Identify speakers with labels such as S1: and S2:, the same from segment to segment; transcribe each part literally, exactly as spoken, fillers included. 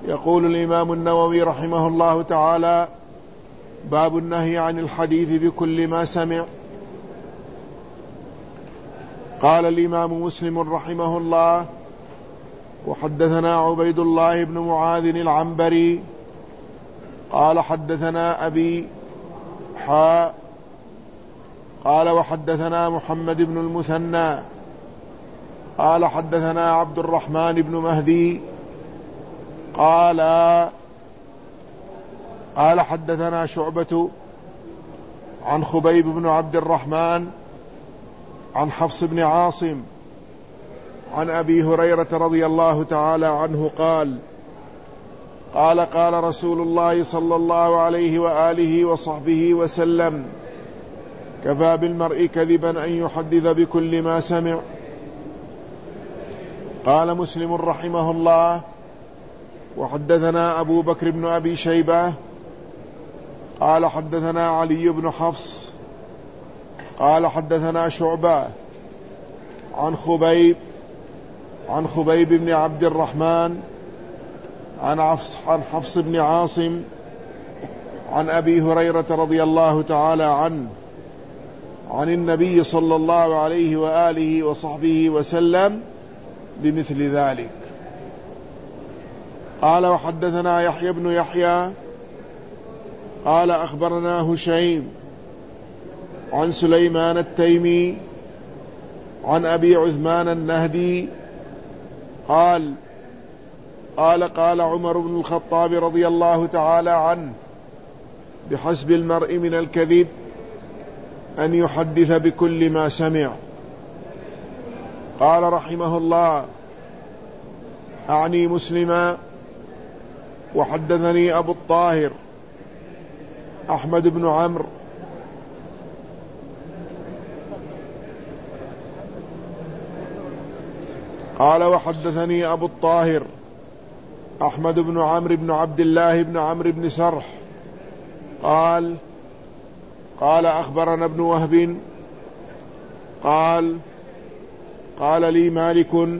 S1: يقول الإمام النووي رحمه الله تعالى: باب النهي عن الحديث بكل ما سمع. قال الإمام مسلم رحمه الله: وحدثنا عبيد الله بن معاذ العنبري قال حدثنا أبي حاء قال وحدثنا محمد بن المثنى قال حدثنا عبد الرحمن بن مهدي قال قال حدثنا شعبة عن خبيب بن عبد الرحمن عن حفص بن عاصم عن أبي هريرة رضي الله تعالى عنه قال: قال قال رسول الله صلى الله عليه وآله وصحبه وسلم: كفى بالمرء كذبا أن يحدث بكل ما سمع. قال مسلم رحمه الله: وحدثنا أبو بكر بن أبي شيبة قال حدثنا علي بن حفص قال حدثنا شعبة عن خبيب عن خبيب بن عبد الرحمن عن حفص عن حفص بن عاصم عن أبي هريرة رضي الله تعالى عنه عن النبي صلى الله عليه وآله وصحبه وسلم بمثل ذلك. قال وحدثنا يحيى بن يحيى قال أخبرنا هشيم عن سليمان التيمي عن أبي عثمان النهدي قال قال قال عمر بن الخطاب رضي الله تعالى عنه: بحسب المرء من الكذب أن يحدث بكل ما سمع. قال رحمه الله: أعني مسلما. وحدثني أبو الطاهر أحمد بن عمرو قال وحدثني أبو الطاهر أحمد بن عمرو بن عبد الله بن عمرو بن سرح قال قال أخبرنا ابن وهب قال قال لي مالك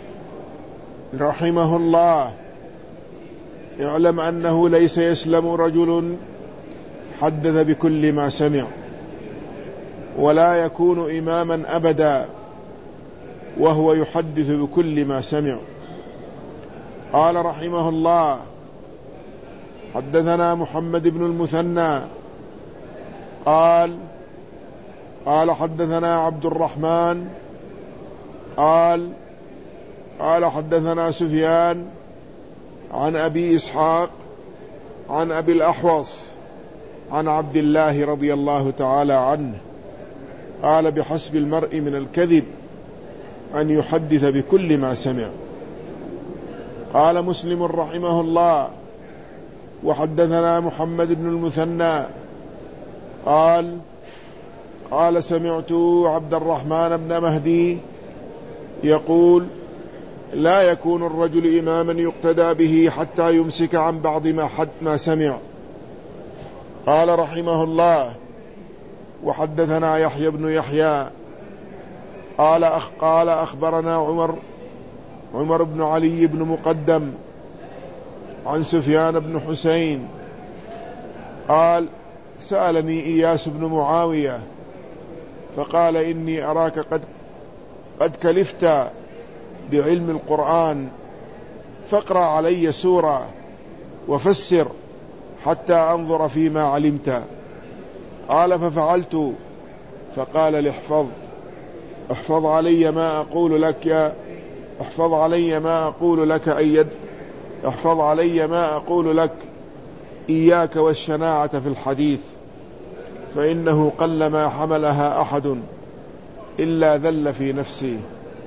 S1: رحمه الله: اعلم أنه ليس يسلم رجل حدث بكل ما سمع، ولا يكون إماما أبدا وهو يحدث بكل ما سمع. قال رحمه الله: حدثنا محمد بن المثنى قال قال حدثنا عبد الرحمن قال قال حدثنا سفيان عن أبي إسحاق عن أبي الأحوص عن عبد الله رضي الله تعالى عنه قال: بحسب المرء من الكذب أن يحدث بكل ما سمع. قال مسلم رحمه الله: وحدثنا محمد بن المثنى قال قال سمعت عبد الرحمن بن مهدي يقول: لا يكون الرجل إماما يقتدى به حتى يمسك عن بعض ما حد ما سمع. قال رحمه الله: وحدثنا يحيى بن يحيى قال أخ قال أخبرنا عمر عمر بن علي بن مقدم عن سفيان بن حسين قال: سألني إياس بن معاوية فقال: إني أراك قد قد كلفت بعلم القرآن، فاقرأ علي سورة وفسر حتى أنظر فيما علمت. قال: ففعلت. فقال لي: احفظ احفظ علي ما أقول لك يا احفظ علي ما أقول لك أيد احفظ علي ما أقول لك إياك والشناعة في الحديث، فإنه قلما حملها أحد إلا ذل في نفسي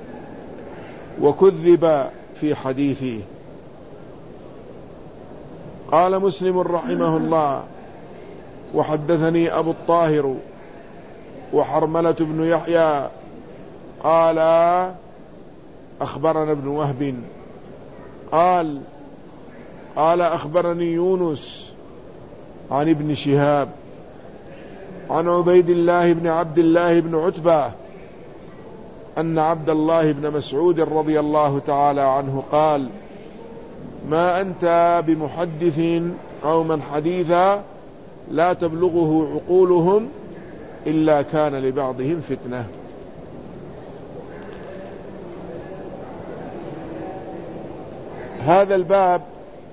S1: وكذب في حديثي. قال مسلم رحمه الله: وحدثني أبو الطاهر وحرملة بن يحيى قال أخبرنا ابن وهب قال قال أخبرني يونس عن ابن شهاب عن عبيد الله بن عبد الله بن عتبة أن عبد الله بن مسعود رضي الله تعالى عنه قال: ما أنت بمحدث قوما حديثا لا تبلغه عقولهم إلا كان لبعضهم فتنة. هذا الباب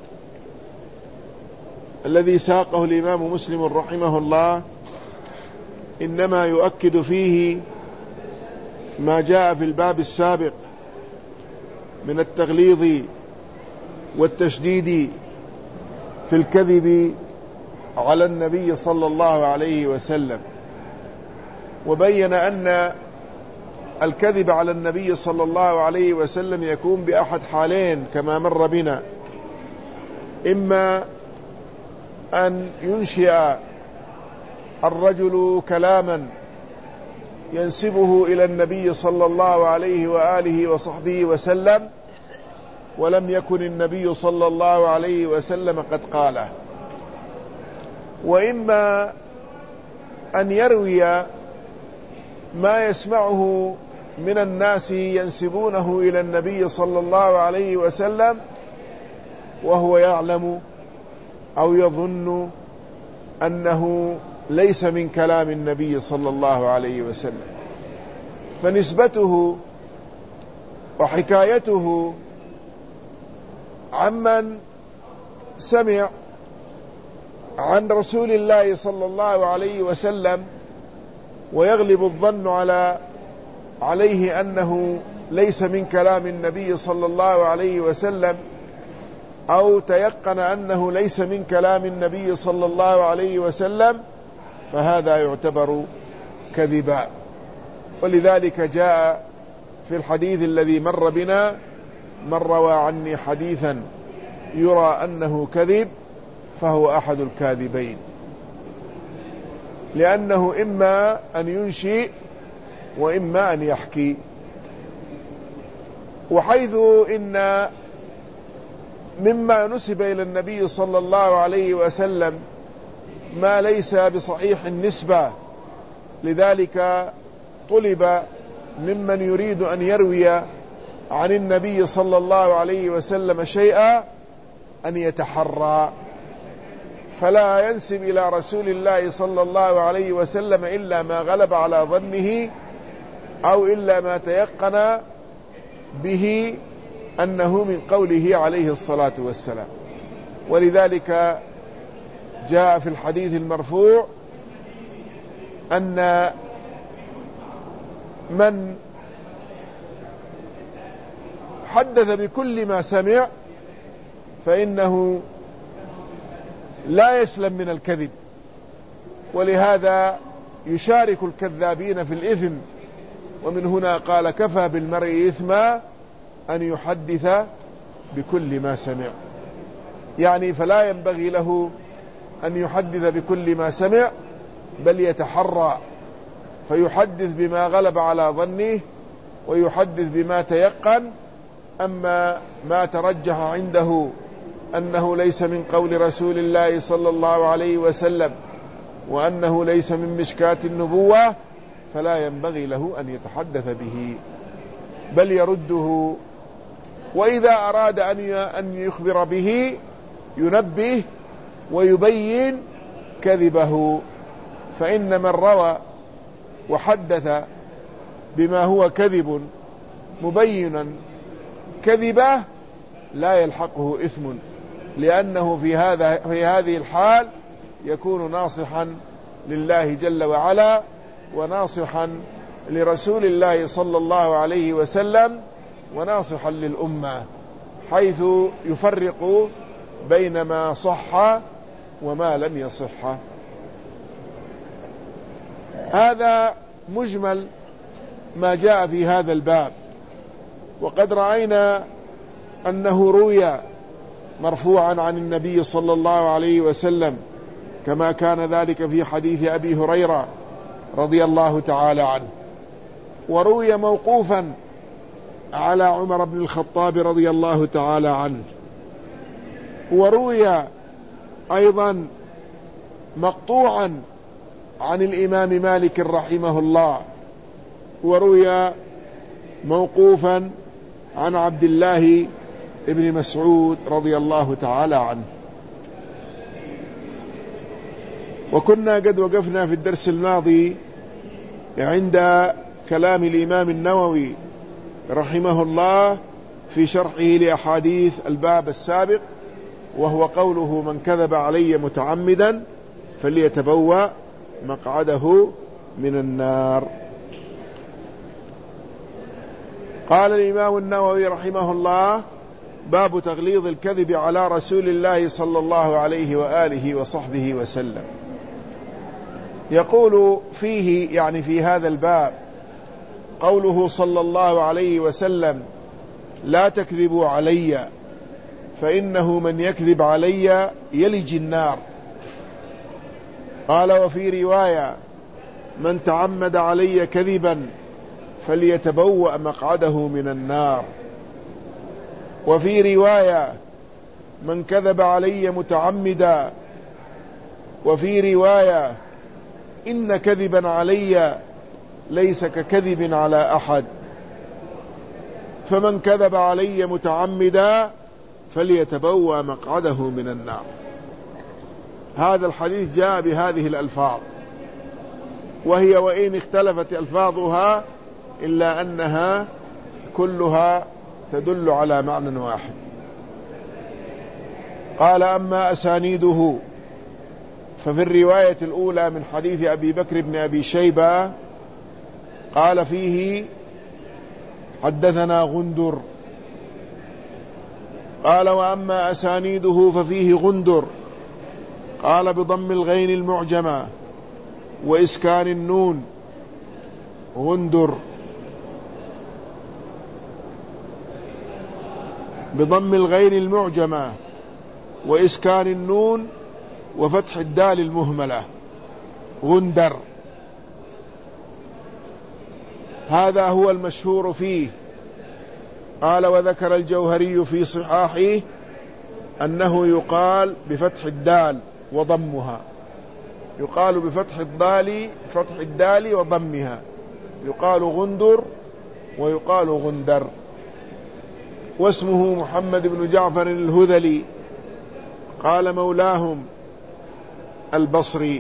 S1: الذي ساقه الإمام مسلم رحمه الله إنما يؤكد فيه ما جاء في الباب السابق من التغليظ والتشديد في الكذب على النبي صلى الله عليه وسلم، وبين أن الكذب على النبي صلى الله عليه وسلم يكون بأحد حالين كما مر بنا: إما أن ينشئ الرجل كلاما ينسبه إلى النبي صلى الله عليه وآله وصحبه وسلم ولم يكن النبي صلى الله عليه وسلم قد قاله، وإما أن يروي ما يسمعه من الناس ينسبونه إلى النبي صلى الله عليه وسلم وهو يعلم أو يظن أنه ليس من كلام النبي صلى الله عليه وسلم، فنسبته وحكايته عمن سمع عن رسول الله صلى الله عليه وسلم ويغلب الظن على عليه أنه ليس من كلام النبي صلى الله عليه وسلم، أو تيقن أنه ليس من كلام النبي صلى الله عليه وسلم، فهذا يعتبر كذبا. ولذلك جاء في الحديث الذي مر بنا: من روى عني حديثا يرى أنه كذب فهو أحد الكاذبين، لأنه إما أن ينشئ وإما أن يحكي. وحيث إن مما نسب إلى النبي صلى الله عليه وسلم ما ليس بصحيح النسبة، لذلك طلب ممن يريد أن يروي عن النبي صلى الله عليه وسلم شيئا أن يتحرى، فلا ينسب إلى رسول الله صلى الله عليه وسلم إلا ما غلب على ظنه أو إلا ما تيقن به أنه من قوله عليه الصلاة والسلام. ولذلك جاء في الحديث المرفوع أن من حدث بكل ما سمع فإنه لا يسلم من الكذب، ولهذا يشارك الكذابين في الإثم. ومن هنا قال: كفى بالمرء إثما أن يحدث بكل ما سمع، يعني فلا ينبغي له أن يحدث بكل ما سمع، بل يتحرى فيحدث بما غلب على ظنه ويحدث بما تيقن. أما ما ترجح عنده أنه ليس من قول رسول الله صلى الله عليه وسلم وأنه ليس من مشكاة النبوة فلا ينبغي له أن يتحدث به، بل يرده. وإذا أراد أن يخبر به ينبه ويبين كذبه، فإن من روى وحدث بما هو كذب مبينا كذبه لا يلحقه إثم، لأنه في هذا في هذه الحال يكون ناصحا لله جل وعلا وناصحا لرسول الله صلى الله عليه وسلم وناصحا للأمة، حيث يفرق بين ما صح وما لم يصح. هذا مجمل ما جاء في هذا الباب. وقد رأينا أنه روي مرفوعا عن النبي صلى الله عليه وسلم كما كان ذلك في حديث أبي هريرة رضي الله تعالى عنه، وروي موقوفا على عمر بن الخطاب رضي الله تعالى عنه، وروي أيضا مقطوعا عن الإمام مالك رحمه الله، وروي موقوفا عن عبد الله ابن مسعود رضي الله تعالى عنه. وكنا قد وقفنا في الدرس الماضي عند كلام الإمام النووي رحمه الله في شرحه لأحاديث الباب السابق، وهو قوله: من كذب علي متعمدا فليتبوأ مقعده من النار. قال الإمام النووي رحمه الله: باب تغليظ الكذب على رسول الله صلى الله عليه وآله وصحبه وسلم. يقول فيه، يعني في هذا الباب، قوله صلى الله عليه وسلم: لا تكذبوا علي فإنه من يكذب علي يلج النار. قال: وفي رواية: من تعمد علي كذبا فليتبوأ مقعده من النار. وفي رواية: من كذب علي متعمدا. وفي رواية: إن كذبا علي ليس ككذب على أحد، فمن كذب علي متعمدا فليتبوأ مقعده من النار. هذا الحديث جاء بهذه الألفاظ، وهي وإن اختلفت ألفاظها إلا أنها كلها تدل على معنى واحد. قال: أما أسانيده ففي الرواية الأولى من حديث أبي بكر بن أبي شيبة قال فيه: حدثنا غندر. قال: وأما أسانيده ففيه غندر. قال: بضم الغين المعجمة وإسكان النون، غندر، بضم الغين المعجمة وإسكان النون وفتح الدال المهملة، غندر. هذا هو المشهور فيه. قال: وذكر الجوهري في صحاحه أنه يقال بفتح الدال وضمها، يقال بفتح الدال فتح الدال وضمها، يقال غندر ويقال غندر. واسمه محمد بن جعفر الهذلي، قال: مولاهم البصري.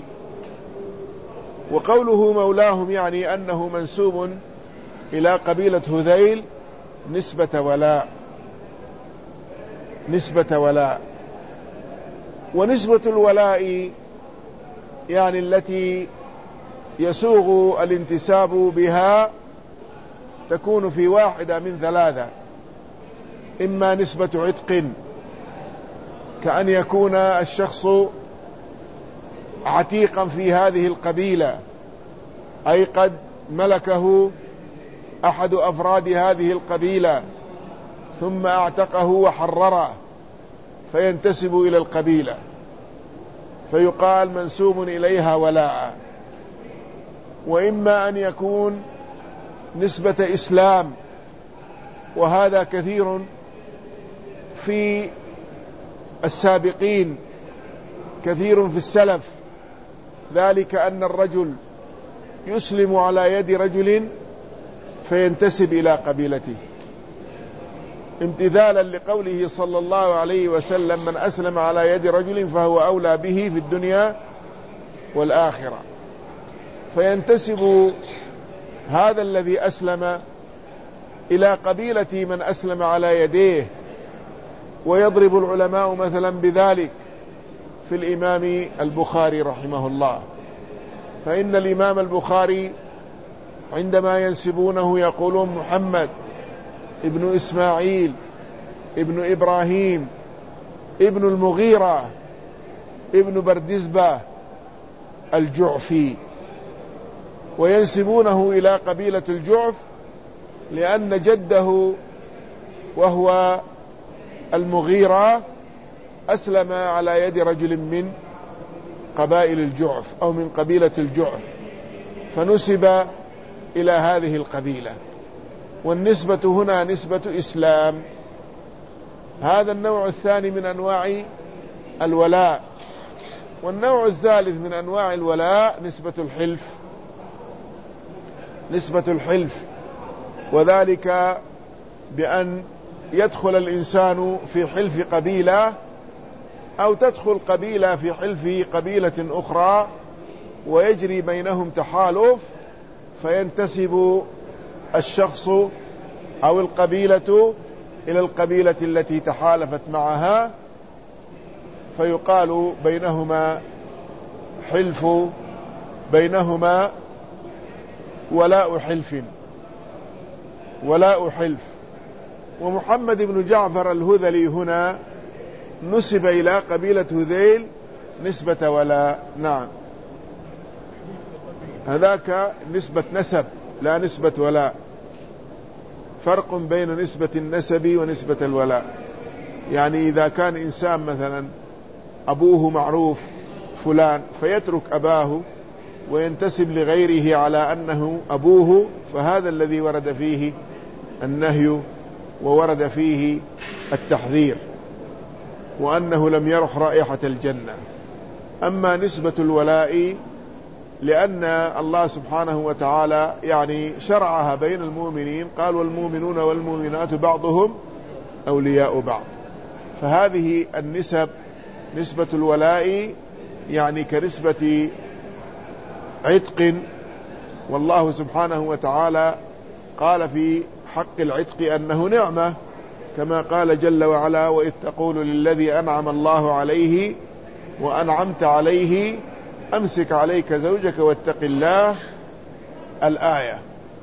S1: وقوله مولاهم يعني أنه منسوب إلى قبيلة هذيل نسبة ولاء، نسبة ولاء. ونسبة الولاء يعني التي يسوغ الانتساب بها تكون في واحدة من ثلاثة: إما نسبة عتق، كأن يكون الشخص عتيقا في هذه القبيلة، أي قد ملكه أحد أفراد هذه القبيلة ثم اعتقه وحرره فينتسب إلى القبيلة فيقال منسوب إليها ولاء. وإما أن يكون نسبة إسلام، وهذا كثير في السابقين، كثير في السلف، ذلك أن الرجل يسلم على يد رجل فينتسب إلى قبيلته، امتثالا لقوله صلى الله عليه وسلم: من أسلم على يد رجل فهو أولى به في الدنيا والآخرة. فينتسب هذا الذي أسلم إلى قبيلة من أسلم على يديه. ويضرب العلماء مثلا بذلك في الإمام البخاري رحمه الله، فإن الإمام البخاري عندما ينسبونه يقولون محمد ابن إسماعيل ابن إبراهيم ابن المغيرة ابن بردزبة الجعفي، وينسبونه إلى قبيلة الجعف لأن جده وهو المغيرة أسلم على يد رجل من قبائل الجعف أو من قبيلة الجعف، فنسب إلى هذه القبيلة. والنسبة هنا نسبة إسلام. هذا النوع الثاني من أنواع الولاء. والنوع الثالث من أنواع الولاء نسبة الحلف، نسبة الحلف، وذلك بأن يدخل الإنسان في حلف قبيلة أو تدخل قبيلة في حلف قبيلة أخرى ويجري بينهم تحالف، فينتسب الشخص أو القبيلة إلى القبيلة التي تحالفت معها، فيقال بينهما حلف، بينهما ولاء حلف، ولاء حلف. ومحمد بن جعفر الهذلي هنا نسب إلى قبيلة هذيل نسبة ولاء. نعم، هذاك نسبة نسب لا نسبة ولاء، فرق بين نسبة النسب ونسبة الولاء. يعني إذا كان إنسان مثلا أبوه معروف فلان فيترك أباه وينتسب لغيره على أنه أبوه، فهذا الذي ورد فيه النهي وورد فيه التحذير، وأنه لم يرح رائحة الجنة. أما نسبة الولاء لأن الله سبحانه وتعالى يعني شرعها بين المؤمنين، قال والمؤمنون والمؤمنات بعضهم أولياء بعض، فهذه النسب نسبة الولاء يعني كنسبة عتق، والله سبحانه وتعالى قال في حق العتق أنه نعمة، كما قال جل وعلا وإذ تقول للذي أنعم الله عليه وأنعمت عليه أمسك عليك زوجك واتق الله، الآية.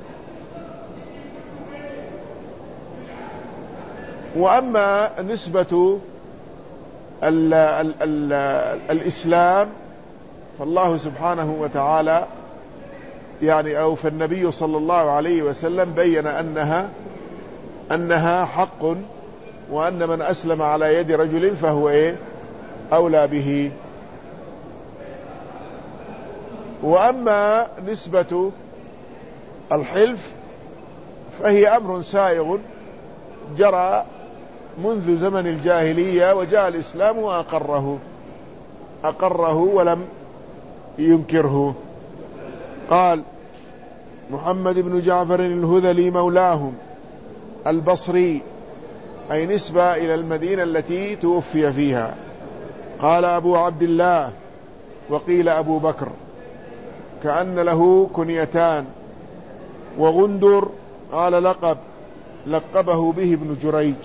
S1: وأما نسبة ال ال ال الإسلام فالله سبحانه وتعالى يعني أو فالنبي صلى الله عليه وسلم بين أنها أنها حق، وأن من أسلم على يد رجل فهو إيه أولى به. وأما نسبة الحلف فهي أمر سائغ جرى منذ زمن الجاهلية، وجاء الإسلام وأقره أقره ولم ينكره. قال محمد بن جعفر الهذلي مولاهم البصري، أي نسبة إلى المدينة التي توفي فيها. قال أبو عبد الله وقيل أبو بكر، كأن له كنيتان. وغندر قال لقب لقبه به ابن جريج.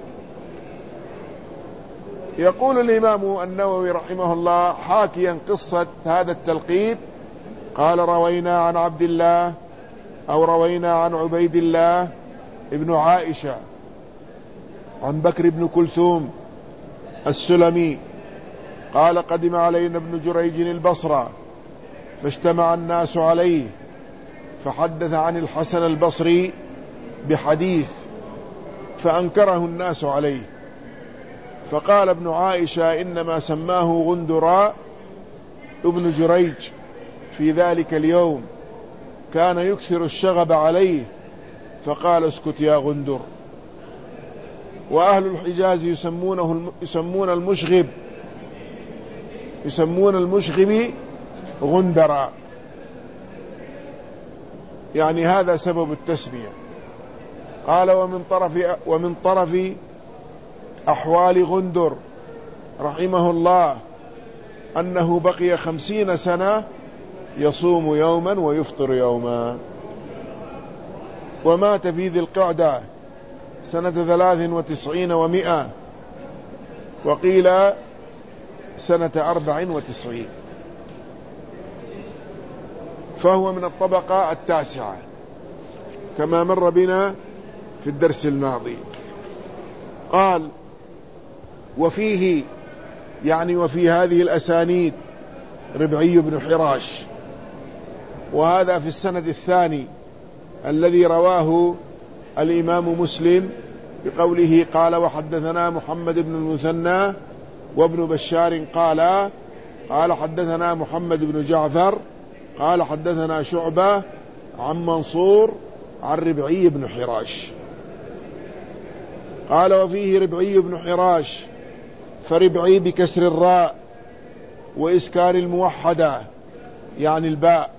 S1: يقول الإمام النووي رحمه الله حاكيا قصة هذا التلقيب، قال روينا عن عبد الله أو روينا عن عبيد الله ابن عائشة عن بكر بن كلثوم السلمي قال قدم علينا ابن جريج البصرة فاجتمع الناس عليه، فحدث عن الحسن البصري بحديث فأنكره الناس عليه، فقال ابن عائشة إنما سماه غندراء ابن جريج في ذلك اليوم، كان يكثر الشغب عليه، فقال اسكت يا غندر. وأهل الحجاز يسمونه يسمون المشغب يسمون المشغب غندراء، يعني هذا سبب التسمية. قال ومن طرف ومن طرف أحوال غندر رحمه الله أنه بقي خمسين سنة يصوم يوما ويفطر يوما، ومات في ذي القعدة سنة ثلاث وتسعين ومئة، وقيل سنة أربع وتسعين، فهو من الطبقة التاسعة كما مر بنا في الدرس الماضي. قال وفيه يعني وفي هذه الأسانيد ربعي بن حراش، وهذا في السند الثاني الذي رواه الإمام مسلم بقوله قال وحدثنا محمد بن المثنى وابن بشار قال قال حدثنا محمد بن جعفر قال حدثنا شعبة عن منصور عن ربعي بن حراش. قال وفيه ربعي بن حراش، فربعي بكسر الراء وإسكان الموحدة يعني الباء،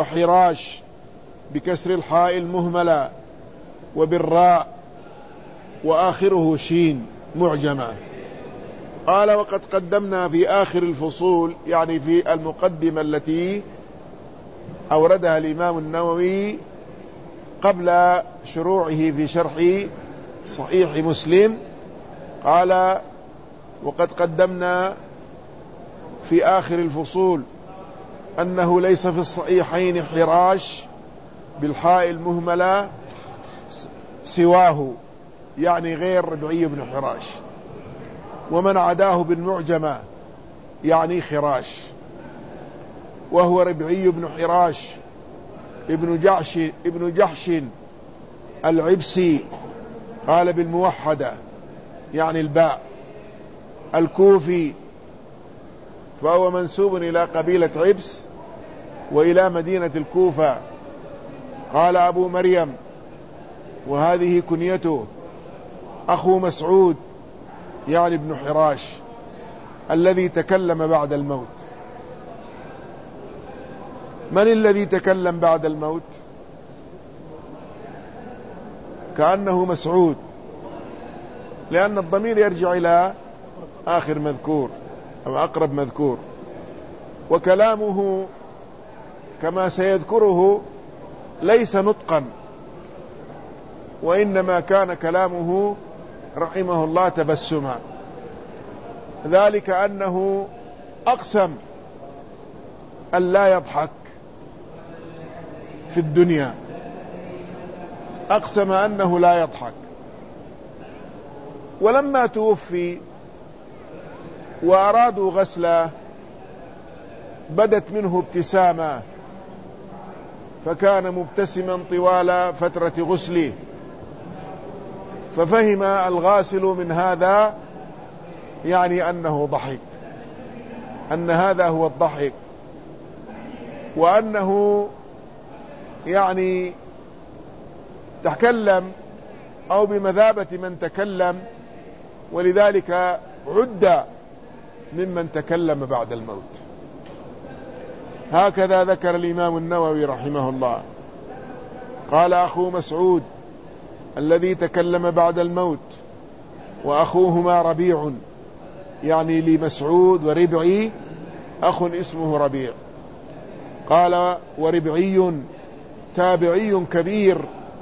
S1: وحراش بكسر الحاء المهملة وبالراء وآخره شين معجمة. قال وقد قدمنا في آخر الفصول، يعني في المقدمة التي أوردها الإمام النووي قبل شروعه في شرح صحيح مسلم، قال وقد قدمنا في آخر الفصول أنه ليس في الصحيحين حراش بالحاء المهملة سواه، يعني غير ربعي بن حراش، ومن عداه بالمعجمة يعني خراش، وهو ربعي بن حراش ابن جحش ابن جحش العبسي، قال بالموحدة يعني الباء، الكوفي، فهو منسوب إلى قبيلة عبس وإلى مدينة الكوفة. قال أبو مريم، وهذه كنيته، أخو مسعود يعني ابن حراش الذي تكلم بعد الموت. من الذي تكلم بعد الموت؟ كأنه مسعود، لأن الضمير يرجع إلى آخر مذكور أو أقرب مذكور، وكلامه كما سيذكره ليس نطقا، وإنما كان كلامه رحمه الله تبسما، ذلك أنه أقسم أن لا يضحك في الدنيا، أقسم أنه لا يضحك. ولما توفي وأرادوا غسله بدت منه ابتسامة، فكان مبتسما طوال فترة غسله، ففهم الغاسل من هذا يعني أنه ضحك، أن هذا هو الضحك، وأنه يعني تكلم أو بمثابة من تكلم، ولذلك عد ممن تكلم بعد الموت. هكذا ذكر الإمام النووي رحمه الله. قال أخو مسعود الذي تكلم بعد الموت، وأخوهما ربيع، يعني لمسعود وربعي أخ اسمه ربيع. قال وربعي تابعي كبير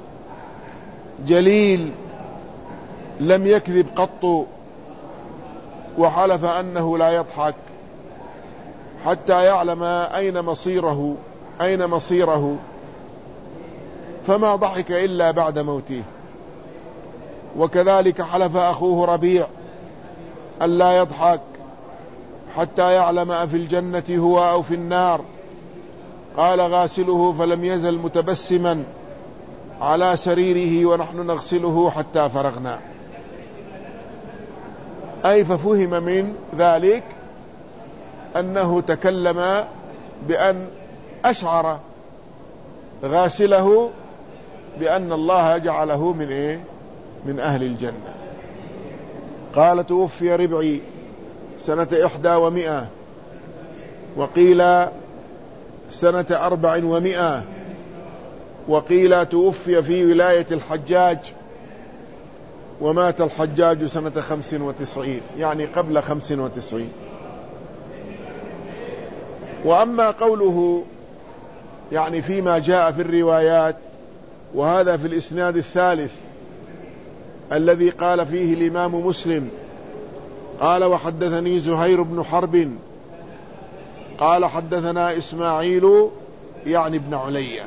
S1: جليل لم يكذب قط، وحلف أنه لا يضحك حتى يعلم أين مصيره أين مصيره فما ضحك إلا بعد موته. وكذلك حلف أخوه ربيع أن لا يضحك حتى يعلم أفي الجنة هو أو في النار. قال غاسله فلم يزل متبسما على سريره ونحن نغسله حتى فرغنا. أي ففهم من ذلك أنه تكلم بأن أشعر غاسله بأن الله جعله من إيه؟ من أهل الجنة. قال توفي ربعي سنة إحدى ومئة، وقيل سنة أربع ومئة، وقيل توفي في ولاية الحجاج، ومات الحجاج سنة خمس وتسعين، يعني قبل خمس وتسعين. وأما قوله يعني فيما جاء في الروايات، وهذا في الإسناد الثالث الذي قال فيه الإمام مسلم، قال وحدثني زهير بن حرب قال حدثنا إسماعيل يعني ابن علي.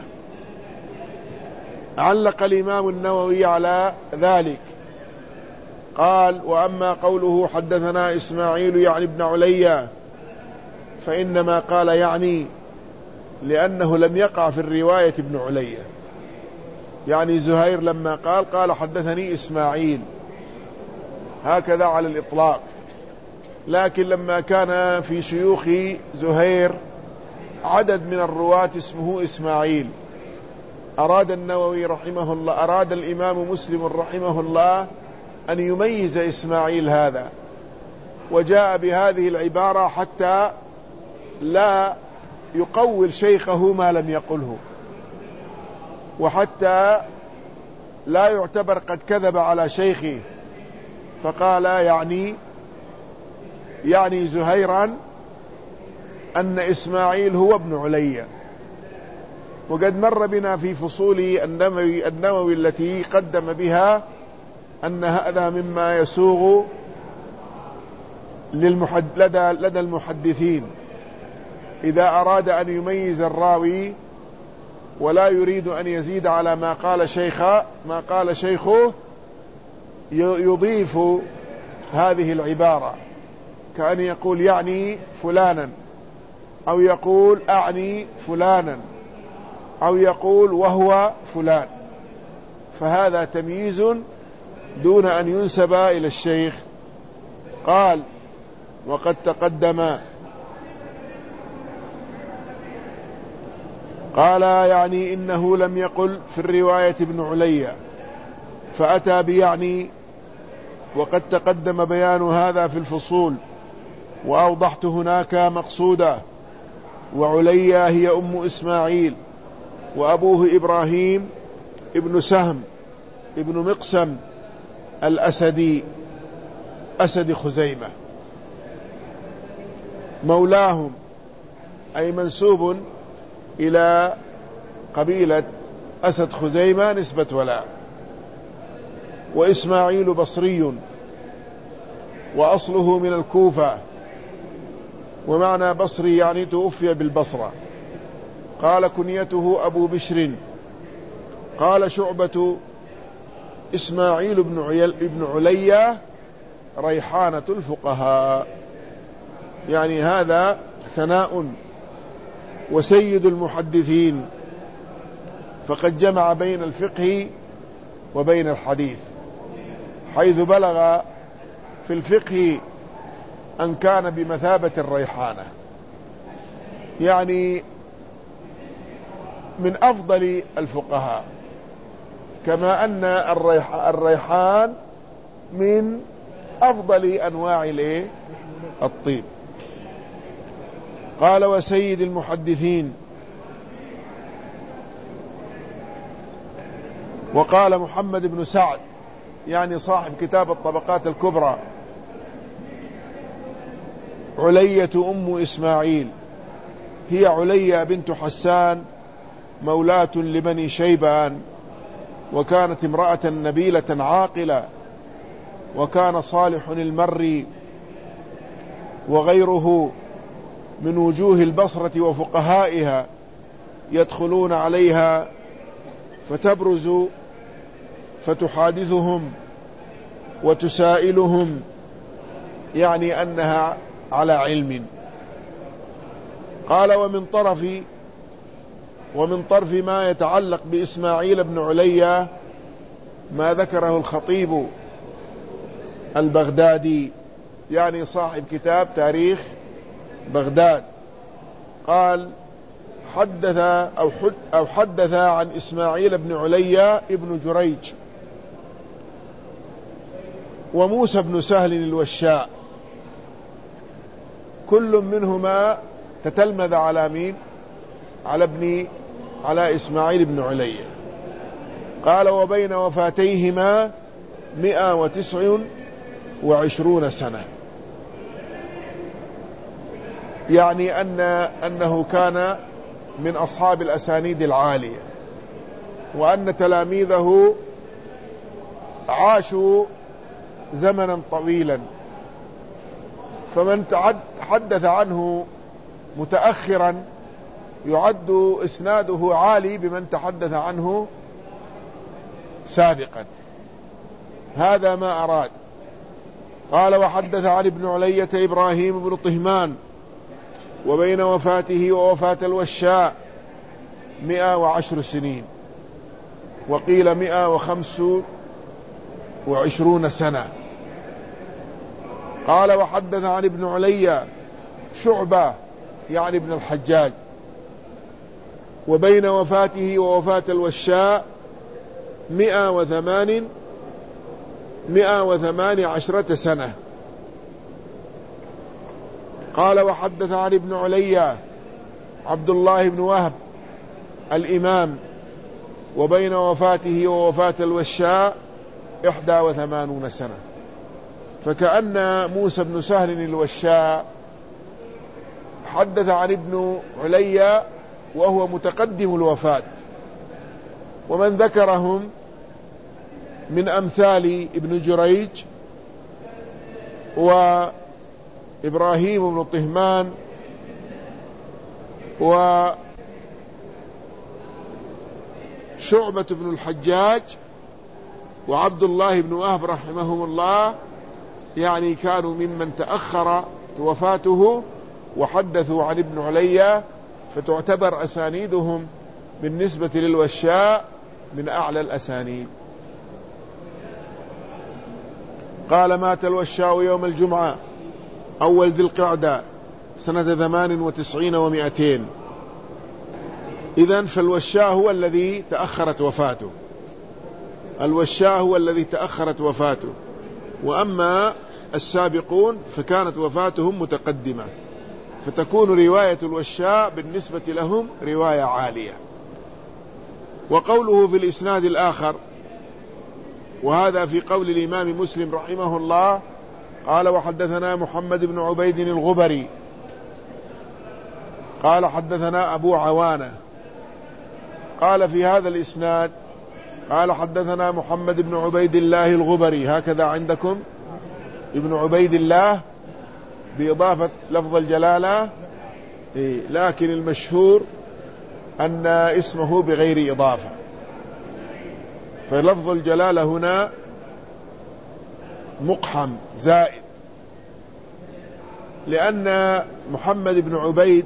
S1: علق الإمام النووي على ذلك، قال وأما قوله حدثنا إسماعيل يعني ابن علي فإنما قال يعني لأنه لم يقع في الرواية ابن علي، يعني زهير لما قال قال حدثني إسماعيل هكذا على الإطلاق، لكن لما كان في شيوخ زهير عدد من الرواة اسمه إسماعيل، أراد النووي رحمه الله أراد الإمام مسلم رحمه الله أن يميز إسماعيل هذا، وجاء بهذه العبارة حتى لا يقول شيخه ما لم يقله، وحتى لا يعتبر قد كذب على شيخه، فقال يعني يعني زهيرا أن إسماعيل هو ابن علي. وقد مر بنا في فصول النووي, النووي التي قدم بها أن هذا مما يسوغ للمحد لدى, لدى المحدثين إذا أراد أن يميز الراوي ولا يريد أن يزيد على ما قال شيخه ما قال شيخه يضيف هذه العبارة، كأن يقول يعني فلانا، أو يقول أعني فلانا، أو يقول وهو فلان، فهذا تمييز دون أن ينسب إلى الشيخ. قال وقد تقدم، قال يعني إنه لم يقل في الرواية ابن علي، فأتى بيعني، وقد تقدم بيان هذا في الفصول وأوضحت هناك مقصوده. وعليا هي أم إسماعيل، وأبوه إبراهيم ابن سهم ابن مقسم الأسدي أسد خزيمة، مولاهم أي منسوب إلى قبيلة أسد خزيمة نسبة ولاء. وإسماعيل بصري وأصله من الكوفة، ومعنى بصري يعني توفي بالبصرة. قال كنيته أبو بشر. قال شعبة إسماعيل بن علي ريحانة الفقهاء، يعني هذا ثناء وسيد المحدثين، فقد جمع بين الفقه وبين الحديث، حيث بلغ في الفقه أن كان بمثابة الريحانة، يعني من أفضل الفقهاء، كما أن الريحان من أفضل أنواع الطيب. قال وسيد المحدثين. وقال محمد بن سعد يعني صاحب كتاب الطبقات الكبرى علية أم إسماعيل، هي علية بنت حسان مولاة لبني شيبان، وكانت امرأة نبيلة عاقلة، وكان صالح المري وغيره من وجوه البصرة وفقهائها يدخلون عليها فتبرز فتحادثهم وتسائلهم، يعني أنها على علم. قال ومن طرف ومن طرف ما يتعلق بإسماعيل بن علي ما ذكره الخطيب البغدادي، يعني صاحب كتاب تاريخ بغداد. قال حدث أو, حد أو حدث عن إسماعيل بن علي ابن جريج وموسى بن سهل الوشاء، كل منهما تتلمذ على مين؟ على ابن على إسماعيل بن علي. قال وبين وفاتيهما مئة وتسع وعشرون سنة، يعني أن أنه كان من أصحاب الأسانيد العالية، وأن تلاميذه عاشوا زمنا طويلا، فمن حدث عنه متأخرا يعد إسناده عالي بمن تحدث عنه سابقا. هذا ما أراد. قال وحدث عن ابن علية إبراهيم بن طهمان، وبين وفاته ووفاة الوشاء مئة وعشر سنين، وقيل مئة وخمس وعشرون سنة. قال وحدث عن ابن علي شعبة يعني ابن الحجاج، وبين وفاته ووفاة الوشاء مئة وثمان مئة وثمان عشرة سنة. قال وحدث عن ابن علي عبد الله بن وهب الإمام وبين وفاته ووفاة الوشاء إحدى وثمانون سنة. فكأن موسى بن سهل الوشاء حدث عن ابن علي وهو متقدم الوفاة، ومن ذكرهم من أمثال ابن جريج وإبراهيم بن طهمان وشعبة بن الحجاج وعبد الله بن وهب رحمهم الله، يعني كانوا ممن تأخر وفاته وحدثوا عن ابن علي، فتعتبر أسانيدهم بالنسبة للوشاء من أعلى الأسانيد. قال: مات الوشاء يوم الجمعة أول ذي القعدة سنة ثمان وتسعين ومائتين. إذن فالوشاء هو الذي تأخرت وفاته، الوشاء هو الذي تأخرت وفاته، وأما السابقون فكانت وفاتهم متقدمة، فتكون رواية الوشاء بالنسبة لهم رواية عالية. وقوله في الإسناد الآخر، وهذا في قول الإمام مسلم رحمه الله، قال: وحدثنا محمد بن عبيد الغبري قال حدثنا أبو عوانة. قال في هذا الإسناد: قال حدثنا محمد بن عبيد الله الغبري، هكذا عندكم ابن عبيد الله بإضافة لفظ الجلالة، إيه، لكن المشهور أن اسمه بغير إضافة، فلفظ الجلالة هنا مقحم زائد، لأن محمد بن عبيد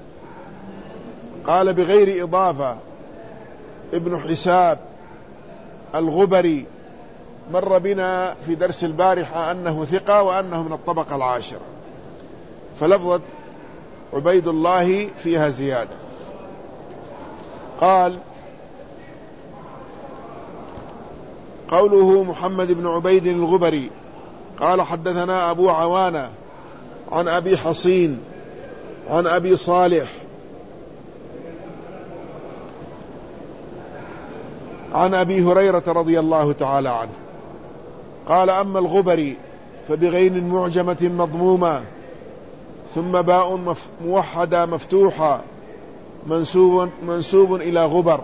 S1: قال بغير إضافة ابن حساب الغبري، مر بنا في درس البارحة أنه ثقة وأنه من الطبقة العاشرة، فلفظة عبيد الله فيها زيادة. قال: قوله محمد بن عبيد الغبري قال حدثنا أبو عوانة عن أبي حصين عن أبي صالح عن أبي هريرة رضي الله تعالى عنه قال: أما الغبري فبغين معجمة مضمومة ثم باء موحدة مفتوحة منسوب, منسوب إلى غبر.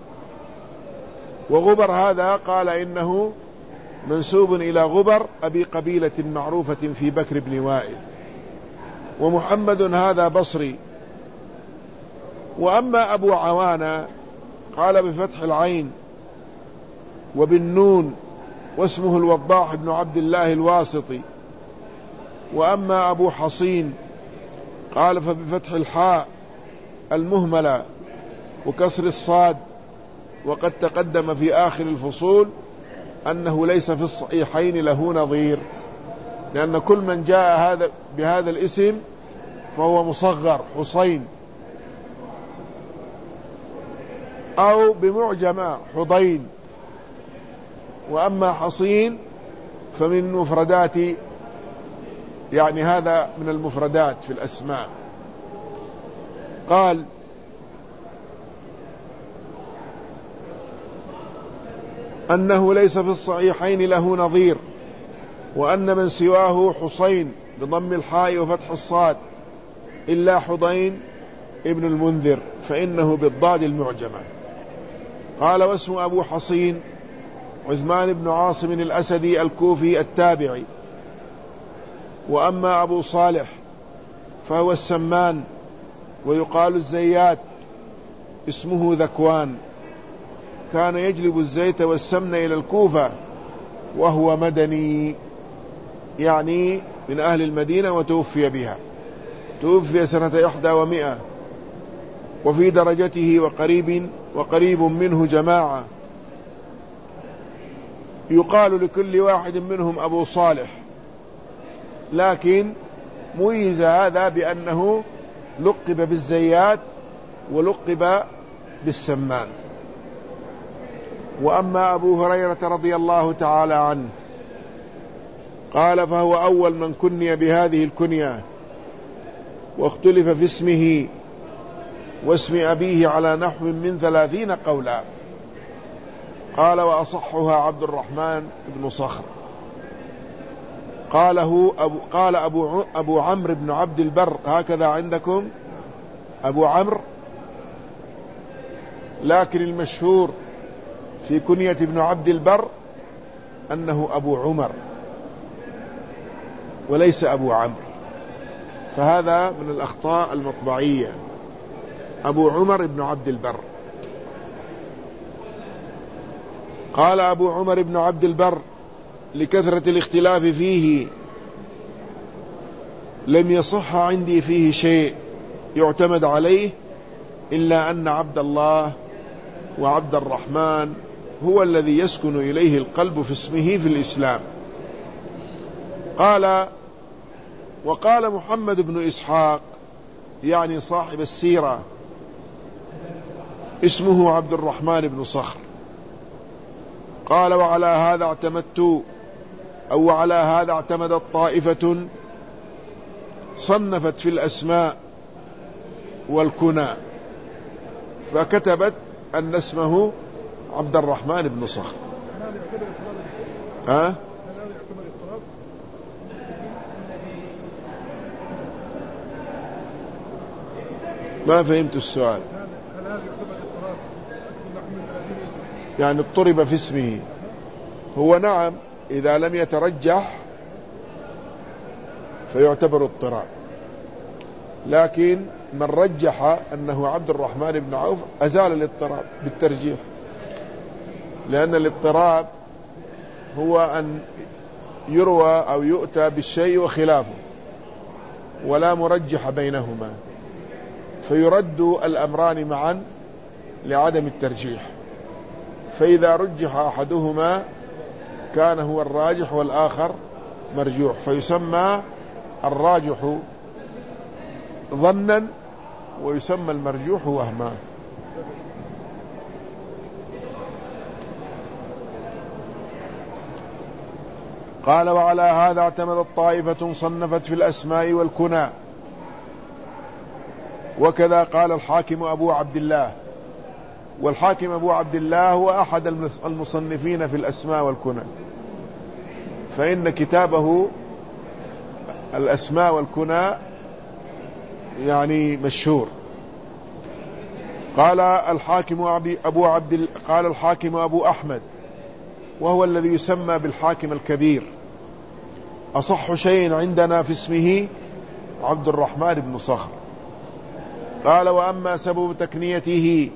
S1: وغبر هذا قال إنه منسوب إلى غبر أبي قبيلة معروفة في بكر بن وائل. ومحمد هذا بصري. وأما أبو عوانة قال بفتح العين وبالنون واسمه الوضاح بن عبد الله الواسطي. وأما أبو حصين قال فبفتح الحاء المهملة وكسر الصاد، وقد تقدم في آخر الفصول أنه ليس في الصحيحين له نظير، لأن كل من جاء هذا بهذا الاسم فهو مصغر حسين، أو بمعجمة حضين. وأما حصين فمن مفردات، يعني هذا من المفردات في الأسماء. قال: أنه ليس في الصحيحين له نظير، وأن من سواه حسين بضم الحاء وفتح الصاد إلا حضين ابن المنذر فإنه بالضاد المعجمة. قال: واسم أبو حصين عثمان بن عاصم الأسدي الكوفي التابعي. وأما أبو صالح فهو السمان ويقال الزيات، اسمه ذكوان، كان يجلب الزيت والسمن إلى الكوفة وهو مدني، يعني من أهل المدينة، وتوفي بها، توفي سنة إحدى ومئة. وفي درجته وقريب وقريب منه جماعة، يقال لكل واحد منهم أبو صالح، لكن ميز هذا بأنه لقب بالزيات ولقب بالسمان. وأما أبو هريرة رضي الله تعالى عنه قال: فهو أول من كني بهذه الكنية، واختلف في اسمه واسم أبيه على نحو من ثلاثين قولا. قال وأصحها عبد الرحمن بن صخر. قاله أبو قال أبو, أبو عمرو بن عبد البر، هكذا عندكم أبو عمرو، لكن المشهور في كنية ابن عبد البر أنه أبو عمر وليس أبو عمرو، فهذا من الأخطاء المطبعية، أبو عمر بن عبد البر. قال أبو عمر بن عبد البر لكثرة الاختلاف فيه لم يصح عندي فيه شيء يعتمد عليه إلا أن عبد الله وعبد الرحمن هو الذي يسكن إليه القلب في اسمه في الإسلام. قال وقال محمد بن إسحاق يعني صاحب السيرة اسمه عبد الرحمن بن صخر. قال وعلى هذا اعتمدت أو على هذا اعتمدت طائفة صنفت في الأسماء والكنى فكتبت أن اسمه عبد الرحمن بن صخر. ها؟ ما فهمت السؤال. يعني اضطرب في اسمه. هو نعم إذا لم يترجح فيعتبر اضطراب، لكن من رجح أنه عبد الرحمن بن عوف أزال الاضطراب بالترجيح، لأن الاضطراب هو أن يروى أو يؤتى بالشيء وخلافه ولا مرجح بينهما، فيرد الأمران معا لعدم الترجيح، فإذا رجح أحدهما كان هو الراجح والآخر مرجوح، فيسمى الراجح ظنا ويسمى المرجوح وهما. قال وعلى هذا اعتمدت طائفة صنفت في الأسماء والكنى، وكذا قال الحاكم أبو عبد الله. والحاكم أبو عبد الله هو أحد المصنفين في الأسماء والكنى، فإن كتابه الأسماء والكنى يعني مشهور. قال الحاكم أبو عبد قال الحاكم أبو أحمد وهو الذي يسمى بالحاكم الكبير أصح شيء عندنا في اسمه عبد الرحمن بن صخر. قال وأما سبب تكنيته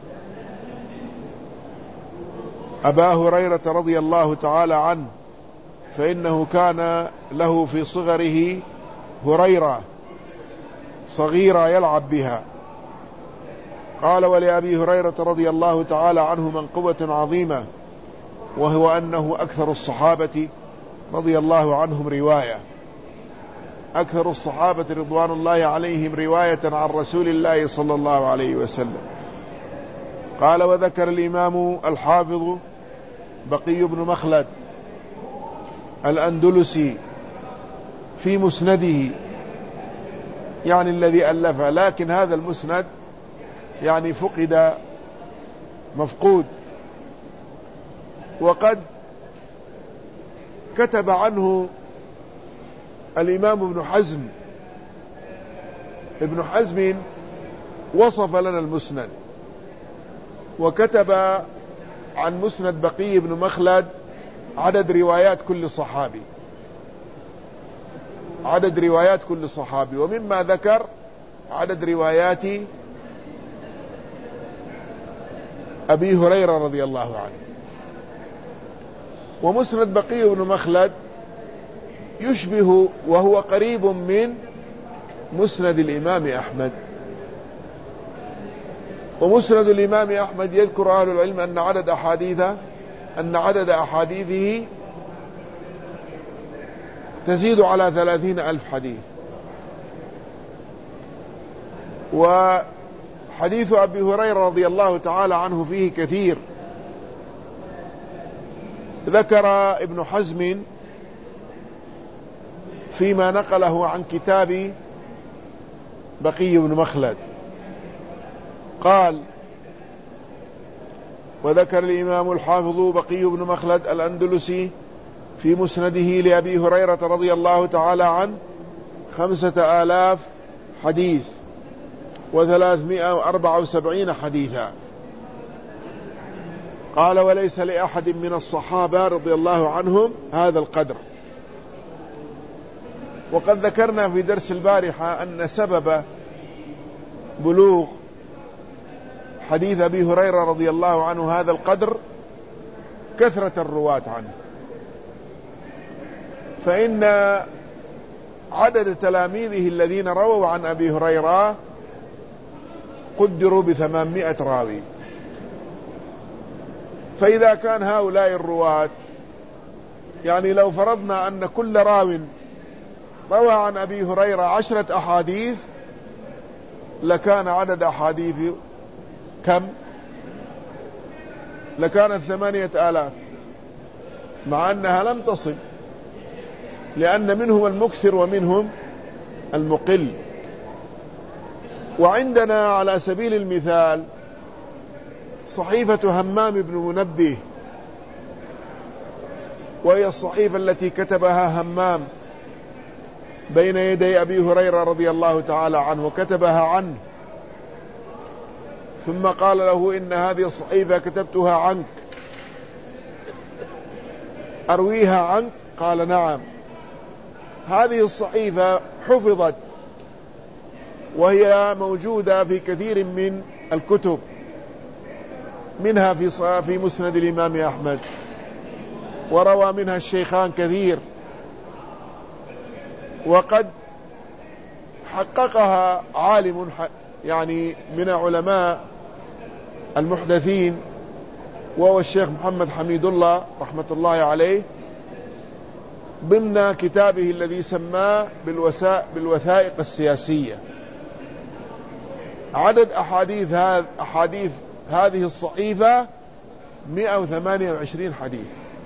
S1: أبا هريرة رضي الله تعالى عنه فإنه كان له في صغره هريرة صغيرة يلعب بها. قال ولأبي هريرة رضي الله تعالى عنه منقبة عظيمة، وهو أنه أكثر الصحابة رضي الله عنهم رواية، أكثر الصحابة رضوان الله عليهم رواية عن رسول الله صلى الله عليه وسلم. قال وذكر الإمام الحافظ بقي بن مخلد الأندلسي في مسنده يعني الذي ألفه، لكن هذا المسند يعني فقد مفقود، وقد كتب عنه الإمام ابن حزم. ابن حزم وصف لنا المسند وكتب عن مسند بقي بن مخلد عدد روايات كل صحابي عدد روايات كل صحابي ومما ذكر عدد روايات أبي هريرة رضي الله عنه. ومسند بقي بن مخلد يشبه وهو قريب من مسند الإمام أحمد. ومسند الإمام أحمد يذكر أهل العلم أن عدد أحاديثه أن عدد أحاديثه تزيد على ثلاثين ألف حديث. وحديث أبي هريرة رضي الله تعالى عنه فيه كثير. ذكر ابن حزم فيما نقله عن كتاب بقي بن مخلد قال وذكر الإمام الحافظ بقي بن مخلد الأندلسي في مسنده لأبي هريرة رضي الله تعالى عنه خمسة آلاف حديث وثلاثمائة وأربعة وسبعين حديثا. قال: وليس لأحد من الصحابة رضي الله عنهم هذا القدر. وقد ذكرنا في درس البارحة أن سبب بلوغ حديث أبي هريرة رضي الله عنه هذا القدر كثرة الرواة عنه، فإن عدد تلاميذه الذين رووا عن أبي هريرة قدروا بثمانمائة راوي. فإذا كان هؤلاء الرواة، يعني لو فرضنا أن كل راو روى عن أبي هريرة عشرة أحاديث، لكان عدد أحاديث كم؟ لكانت ثمانية آلاف، مع أنها لم تصل، لأن منهم المكثر ومنهم المقل. وعندنا على سبيل المثال صحيفة همام بن منبه، وهي الصحيفة التي كتبها همام بين يدي أبي هريرة رضي الله تعالى عنه، وكتبها عنه، ثم قال له: إن هذه الصحيفة كتبتها عنك، أرويها عنك؟ قال: نعم. هذه الصحيفة حفظت، وهي موجودة في كثير من الكتب، منها في في مسند الإمام أحمد، وروى منها الشيخان كثير، وقد حققها عالم يعني من علماء المحدثين، وهو الشيخ محمد حميد الله رحمة الله عليه، ضمن كتابه الذي سماه بالوثائق السياسية. عدد أحاديث هذه أحاديث هذه الصحيفة مئة وثمانية وعشرين حديث.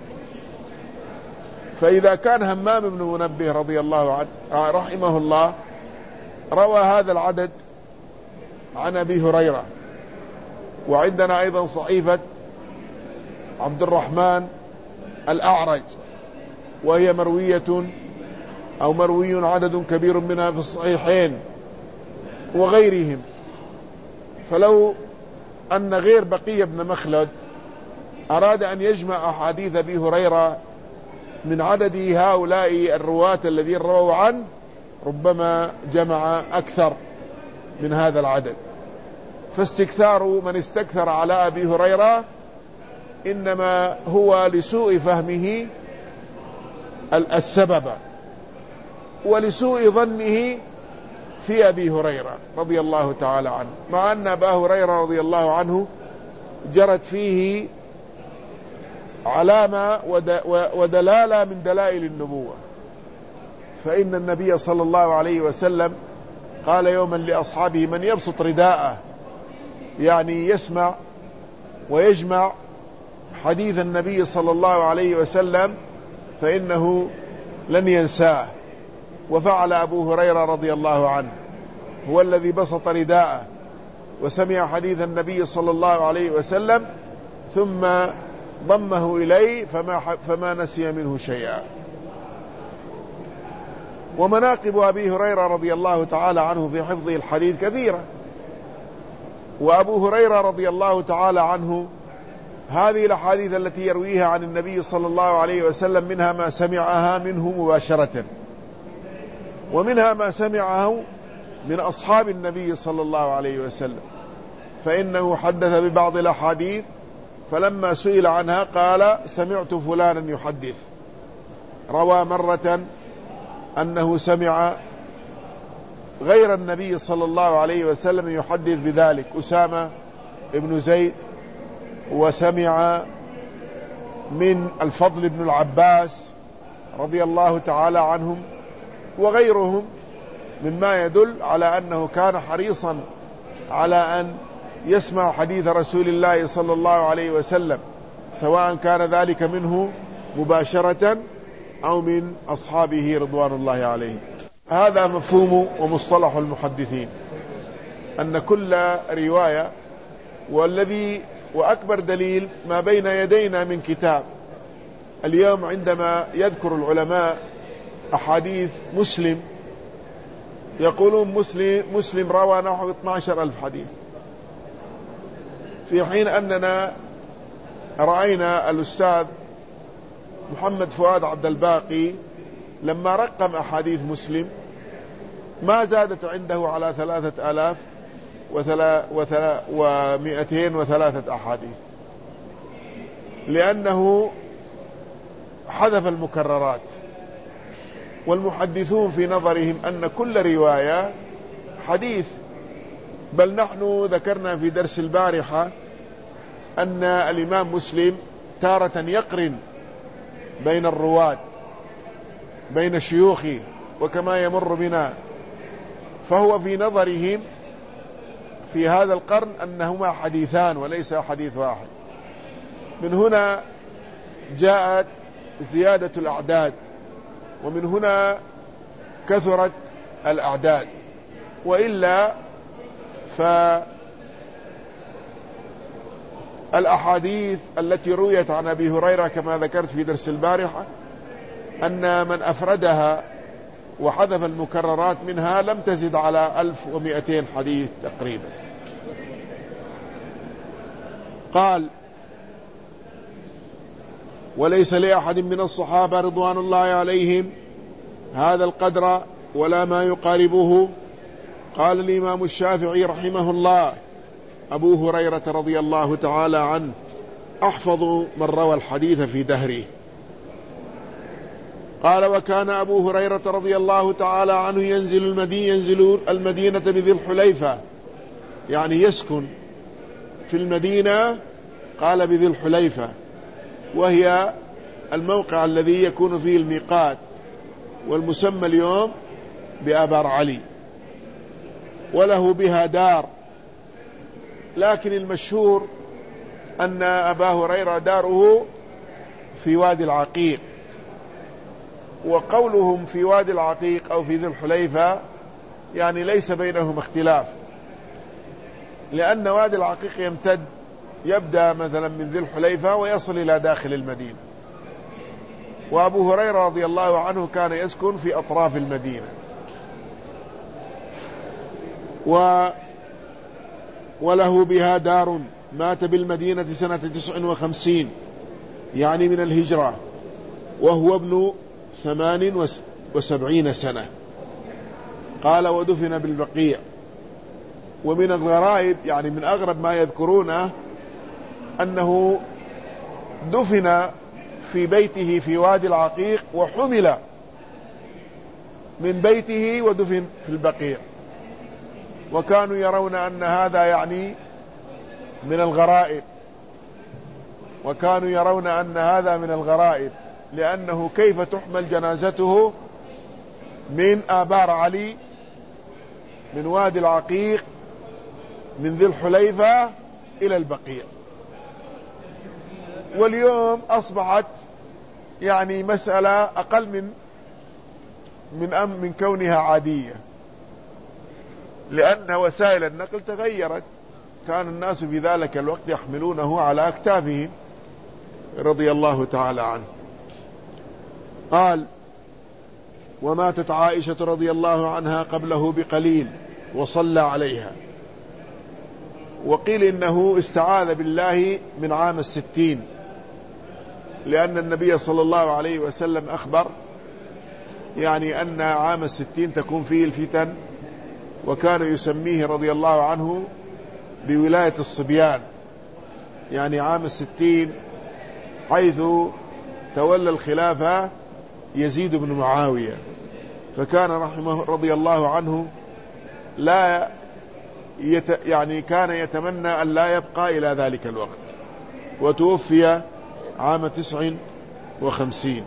S1: فإذا كان همام بن منبه رضي الله عنه رحمه الله روى هذا العدد عن أبي هريرة، وعندنا أيضا صحيفة عبد الرحمن الأعرج، وهي مروية أو مروي عدد كبير منها في الصحيحين وغيرهم، فلو أن غير بقي بن مخلد أراد أن يجمع أحاديث أبي هريرة من عدد هؤلاء الرواة الذين رووا عنه، ربما جمع أكثر من هذا العدد. فاستكثار من استكثر على أبي هريرة إنما هو لسوء فهمه السبب، ولسوء ظنه في أبي هريرة رضي الله تعالى عنه، مع أن أبا هريرة رضي الله عنه جرت فيه علامة ودلالة من دلائل النبوة. فإن النبي صلى الله عليه وسلم قال يوما لأصحابه: من يبسط رداءه، يعني يسمع ويجمع حديث النبي صلى الله عليه وسلم فإنه لن ينساه. وفعل أبو هريرة رضي الله عنه، هو الذي بسط رداءه وسمع حديث النبي صلى الله عليه وسلم ثم ضمه إليه فما, فما نسي منه شيئا. ومناقب أبي هريرة رضي الله تعالى عنه في حفظه الحديث كثيرة. وأبو هريرة رضي الله تعالى عنه هذه الأحاديث التي يرويها عن النبي صلى الله عليه وسلم منها ما سمعها منه مباشرة، ومنها ما سمعه من أصحاب النبي صلى الله عليه وسلم، فإنه حدث ببعض الأحاديث فلما سئل عنها قال: سمعت فلانا يحدث. روى مرة أنه سمع غير النبي صلى الله عليه وسلم يحدث بذلك، أسامة ابن زيد، وسمع من الفضل بن العباس رضي الله تعالى عنهم وغيرهم، مما يدل على أنه كان حريصا على أن يسمع حديث رسول الله صلى الله عليه وسلم، سواء كان ذلك منه مباشرة أو من أصحابه رضوان الله عليهم. هذا مفهوم ومصطلح المحدثين، أن كل رواية، والذي وأكبر دليل ما بين يدينا من كتاب. اليوم عندما يذكر العلماء أحاديث مسلم يقولون مسلم, مسلم روى نحو اثني عشر ألف حديث، في حين أننا رأينا الأستاذ محمد فؤاد عبد الباقي لما رقم أحاديث مسلم ما زادت عنده على ثلاثة آلاف ومئتين وثلاثة أحاديث، لأنه حذف المكررات. والمحدثون في نظرهم أن كل رواية حديث، بل نحن ذكرنا في درس البارحة أن الإمام مسلم تارة يقرن بين الرواة بين شيوخه وكما يمر بنا، فهو في نظرهم في هذا القرن أنهما حديثان وليس حديث واحد. من هنا جاءت زيادة الأعداد، ومن هنا كثرت الأعداد، وإلا فالأحاديث التي رويت عن أبي هريرة كما ذكرت في درس البارحة أن من أفردها وحذف المكررات منها لم تزد على ألف ومئتين حديث تقريبا. قال: وليس لأحد من الصحابة رضوان الله عليهم هذا القدر ولا ما يقاربه. قال الإمام الشافعي رحمه الله: أبو هريرة رضي الله تعالى عنه أحفظ من روى الحديث في دهره. قال: وكان أبو هريرة رضي الله تعالى عنه ينزل المدينة, ينزل المدينة بذي الحليفة، يعني يسكن في المدينة. قال: بذي الحليفة، وهي الموقع الذي يكون فيه الميقات، والمسمى اليوم بآبار علي، وله بها دار، لكن المشهور أن أبا هريرة داره في وادي العقيق. وقولهم في وادي العقيق أو في ذي الحليفة يعني ليس بينهم اختلاف، لأن وادي العقيق يمتد يبدأ مثلا من ذي الحليفة ويصل إلى داخل المدينة، وأبو هريرة رضي الله عنه كان يسكن في أطراف المدينة. و وله بها دار، مات بالمدينة سنة تسع وخمسين يعني من الهجرة، وهو ابن ثمان وسبعين سنة. قال: ودفن بالبقيع. ومن الغرائب يعني من أغرب ما يذكرونه أنه دفن في بيته في وادي العقيق، وحمل من بيته ودفن في البقيع، وكانوا يرون أن هذا يعني من الغرائب، وكانوا يرون أن هذا من الغرائب لأنه كيف تحمل جنازته من آبار علي من وادي العقيق من ذي الحليفة إلى البقيع. واليوم أصبحت يعني مسألة أقل من من أم من كونها عادية، لأن وسائل النقل تغيرت. كان الناس في ذلك الوقت يحملونه على أكتافهم رضي الله تعالى عنه. قال: وماتت عائشة رضي الله عنها قبله بقليل وصلى عليها. وقيل إنه استعاذ بالله من عام الستين، لأن النبي صلى الله عليه وسلم أخبر يعني أن عام الستين تكون فيه الفتن، وكان يسميه رضي الله عنه بولاية الصبيان، يعني عام الستين، حيث تولى الخلافة يزيد بن معاوية، فكان رحمه رضي الله عنه لا يت يعني كان يتمنى أن لا يبقى إلى ذلك الوقت، وتوفي عام تسع وخمسين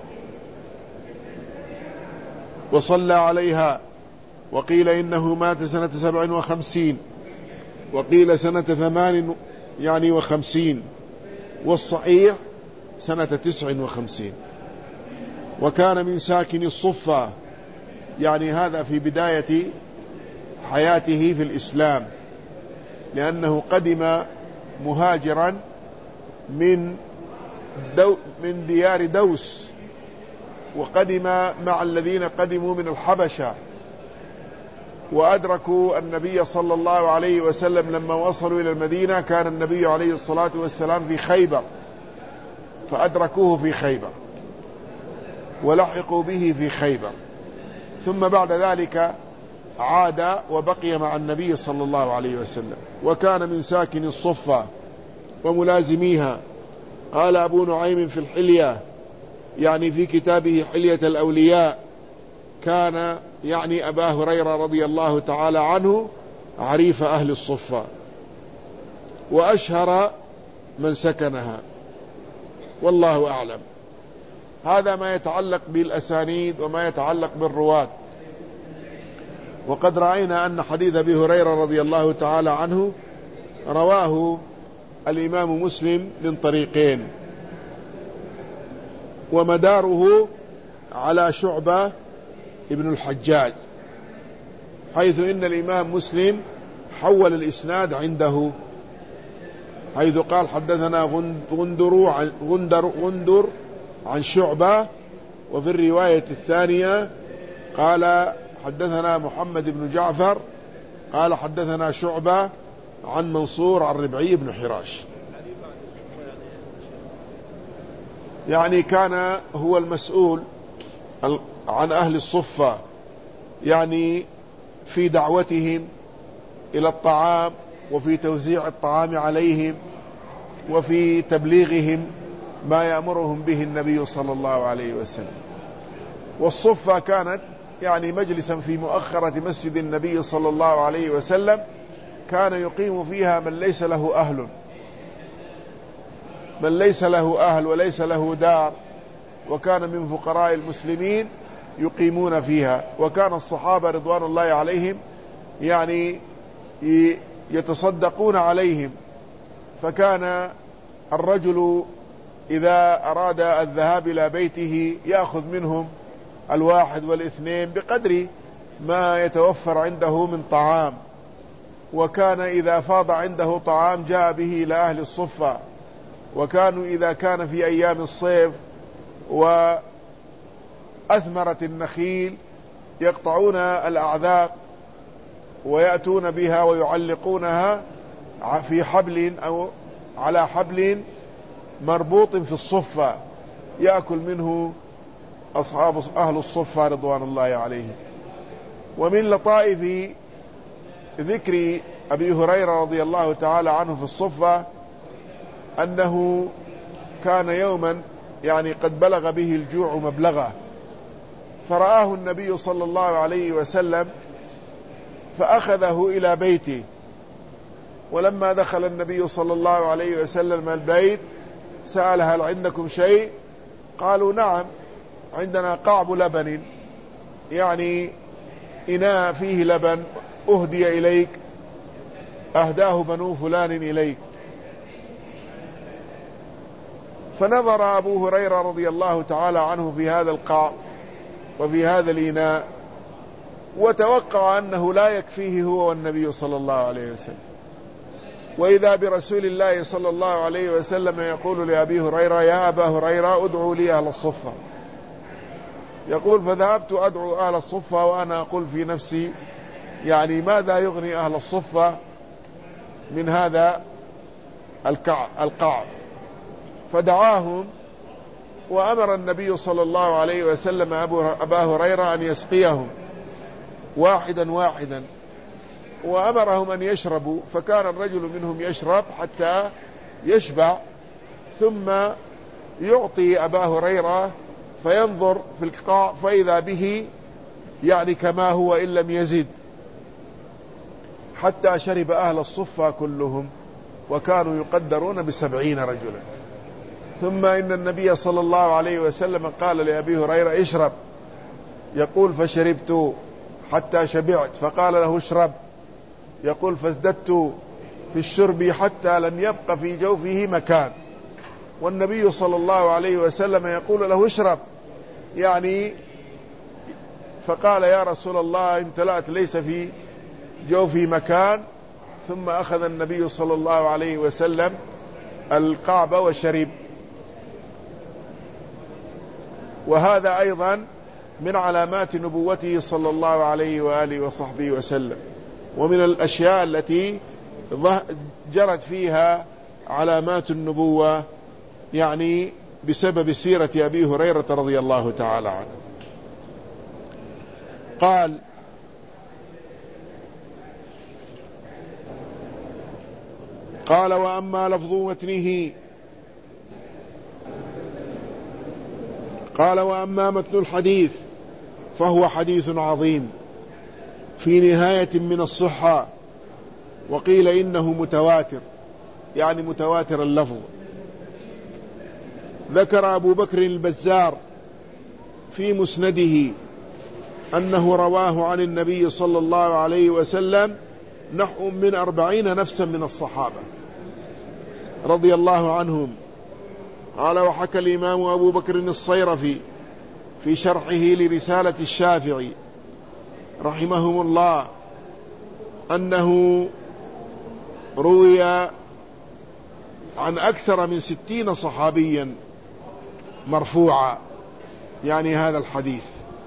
S1: وصلى عليها. وقيل إنه مات سنة سبع وخمسين، وقيل سنة ثمان يعني وخمسين، والصحيح سنة تسع وخمسين. وكان من ساكن الصفة، يعني هذا في بداية حياته في الإسلام، لأنه قدم مهاجرا من دو من ديار دوس، وقدم مع الذين قدموا من الحبشة، وأدركوا النبي صلى الله عليه وسلم لما وصلوا إلى المدينة. كان النبي عليه الصلاة والسلام في خيبر، فأدركوه في خيبر ولحقوا به في خيبر، ثم بعد ذلك عاد وبقي مع النبي صلى الله عليه وسلم، وكان من ساكن الصفة وملازميها. قال أبو نعيم في الحلية، يعني في كتابه حلية الأولياء، كان يعني أبا هريرة رضي الله تعالى عنه عريف أهل الصفة وأشهر من سكنها، والله أعلم. هذا ما يتعلق بالأسانيد وما يتعلق بالرواة. وقد رأينا أن حديث أبي هريرة رضي الله تعالى عنه رواه الإمام مسلم من طريقين، ومداره على شعبة ابن الحجاج، حيث إن الإمام مسلم حول الإسناد عنده، حيث قال حدثنا غندر عن, غندر, غندر عن شعبة، وفي الرواية الثانية قال حدثنا محمد بن جعفر قال حدثنا شعبة عن منصور عن ربعي بن حراش. يعني كان هو المسؤول عن أهل الصفة، يعني في دعوتهم إلى الطعام، وفي توزيع الطعام عليهم، وفي تبليغهم ما يأمرهم به النبي صلى الله عليه وسلم. والصفة كانت يعني مجلسا في مؤخرة مسجد النبي صلى الله عليه وسلم، كان يقيم فيها من ليس له أهل، من ليس له أهل وليس له دار، وكان من فقراء المسلمين يقيمون فيها. وكان الصحابة رضوان الله عليهم يعني يتصدقون عليهم، فكان الرجل إذا أراد الذهاب إلى بيته يأخذ منهم الواحد والاثنين بقدر ما يتوفر عنده من طعام، وكان إذا فاض عنده طعام جاء به إلى أهل الصفة. وكانوا إذا كان في أيام الصيف وأثمرت النخيل يقطعون الأعذاق ويأتون بها ويعلقونها في حبل أو على حبل مربوط في الصفة، يأكل منه أصحاب أهل الصفة رضوان الله عليهم. ومن لطائف ذكر أبي هريرة رضي الله تعالى عنه في الصفة أنه كان يوما يعني قد بلغ به الجوع مبلغه، فرآه النبي صلى الله عليه وسلم فأخذه إلى بيته. ولما دخل النبي صلى الله عليه وسلم البيت سأل هل عندكم شيء؟ قالوا نعم عندنا قعب لبن، يعني إناء فيه لبن أهدي إليك، أهداه بنو فلان إليك. فنظر أبو هريرة رضي الله تعالى عنه في هذا القعب وفي هذا الإناء، وتوقع أنه لا يكفيه هو والنبي صلى الله عليه وسلم. وإذا برسول الله صلى الله عليه وسلم يقول لأبي هريرة يا أبا هريرة ادعوا لي أهل الصفة. يقول فذهبت أدعو أهل الصفة وأنا أقول في نفسي يعني ماذا يغني أهل الصفة من هذا القعب. فدعاهم وأمر النبي صلى الله عليه وسلم أبا هريرة أن يسقيهم واحدا واحدا، وأمرهم أن يشربوا، فكان الرجل منهم يشرب حتى يشبع، ثم يعطي أبا هريرة فينظر في القاع فإذا به يعني كما هو إن لم يزد، حتى شرب أهل الصفة كلهم، وكانوا يقدرون بسبعين رجلا. ثم إن النبي صلى الله عليه وسلم قال لأبي هريرة اشرب، يقول فشربت حتى شبعت، فقال له اشرب، يقول فازددت في الشرب حتى لم يبق في جوفه مكان، والنبي صلى الله عليه وسلم يقول له اشرب يعني، فقال يا رسول الله امتلأت ليس في جوفي مكان. ثم أخذ النبي صلى الله عليه وسلم القعب وشرب. وهذا أيضا من علامات نبوته صلى الله عليه وآله وصحبه وسلم، ومن الأشياء التي جرت فيها علامات النبوة، يعني بسبب سيرة أبي هريرة رضي الله تعالى عنه. قال: قال: وأما لفظ متنه قال: وأما متن الحديث فهو حديث عظيم في نهاية من الصحة، وقيل إنه متواتر، يعني متواتر اللفظ. ذكر أبو بكر البزار في مسنده أنه رواه عن النبي صلى الله عليه وسلم نحو من أربعين نفسا من الصحابة رضي الله عنهم. قال: وحكى الإمام أبو بكر الصيرفي في شرحه لرسالة الشافعي رحمهم الله أنه روي عن أكثر من ستين صحابيا مرفوعا، يعني هذا الحديث.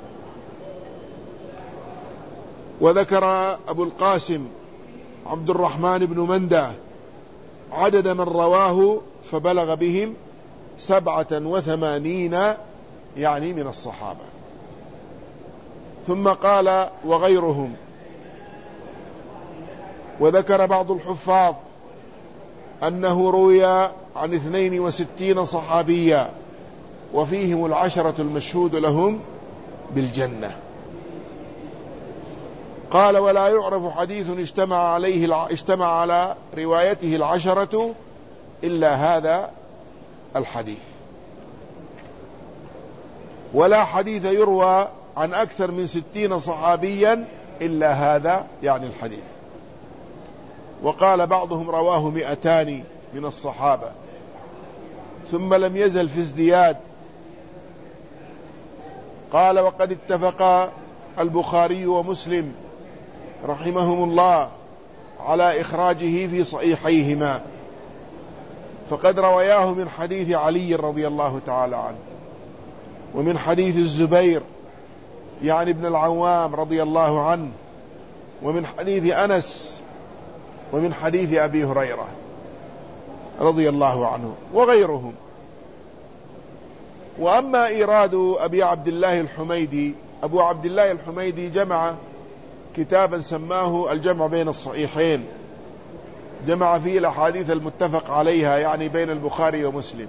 S1: وذكر أبو القاسم عبد الرحمن بن مندة عدد من رواه فبلغ بهم سبعة وثمانين، يعني من الصحابة. ثم قال: وغيرهم. وذكر بعض الحفاظ أنه روي عن اثنين وستين صحابيا، وفيهم العشرة المشهود لهم بالجنة. قال: ولا يعرف حديث اجتمع عليه اجتمع على روايته العشرة إلا هذا الحديث، ولا حديث يروى عن أكثر من ستين صحابيا إلا هذا، يعني الحديث. وقال بعضهم رواه مئتان من الصحابة، ثم لم يزل في ازدياد. قال: وقد اتفق البخاري ومسلم رحمهم الله على إخراجه في صحيحيهما، فقد رواياه من حديث علي رضي الله تعالى عنه، ومن حديث الزبير يعني ابن العوام رضي الله عنه، ومن حديث أنس، ومن حديث أبي هريرة رضي الله عنه وغيرهم. وأما إيراد أبي عبد الله الحميدي، أبو عبد الله الحميدي جمع كتابا سماه الجمع بين الصحيحين، جمع فيه الأحاديث المتفق عليها، يعني بين البخاري ومسلم،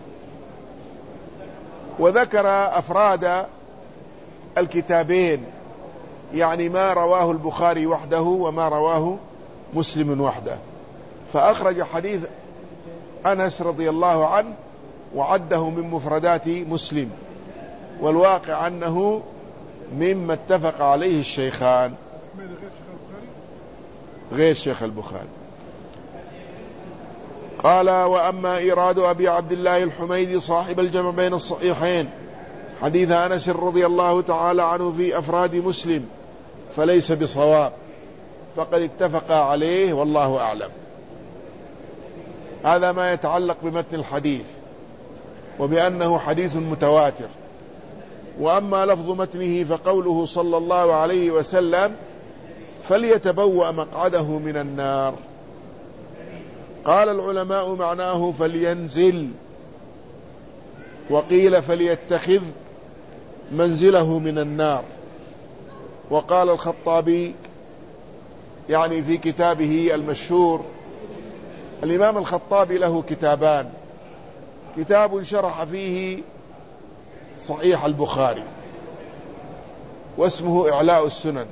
S1: وذكر أفراد الكتابين، يعني ما رواه البخاري وحده وما رواه مسلم وحده، فأخرج حديث أنس رضي الله عنه وعده من مفردات مسلم، والواقع أنه مما اتفق عليه الشيخان غير شيخ البخاري. قال: وأما إيراد أبي عبد الله الحميدي صاحب الجمع بين الصحيحين حديث أنس رضي الله تعالى عنه في أفراد مسلم فليس بصواب، فقد اتفق عليه والله أعلم. هذا ما يتعلق بمتن الحديث، وبأنه حديث متواتر. وأما لفظ متنه فقوله صلى الله عليه وسلم: فليتبوأ مقعده من النار. قال العلماء معناه فلينزل، وقيل فليتخذ منزله من النار. وقال الخطابي يعني في كتابه المشهور، الإمام الخطابي له كتابان: كتاب شرح فيه صحيح البخاري واسمه إعلاء السنن،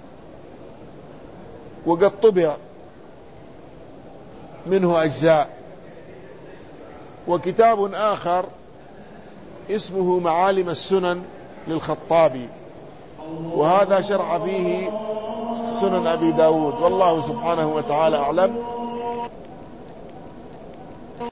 S1: وقد طبع منه أجزاء. وكتاب آخر اسمه معالم السنن للخطابي، وهذا شرح فيه سنن أبي داود. والله سبحانه وتعالى أعلم.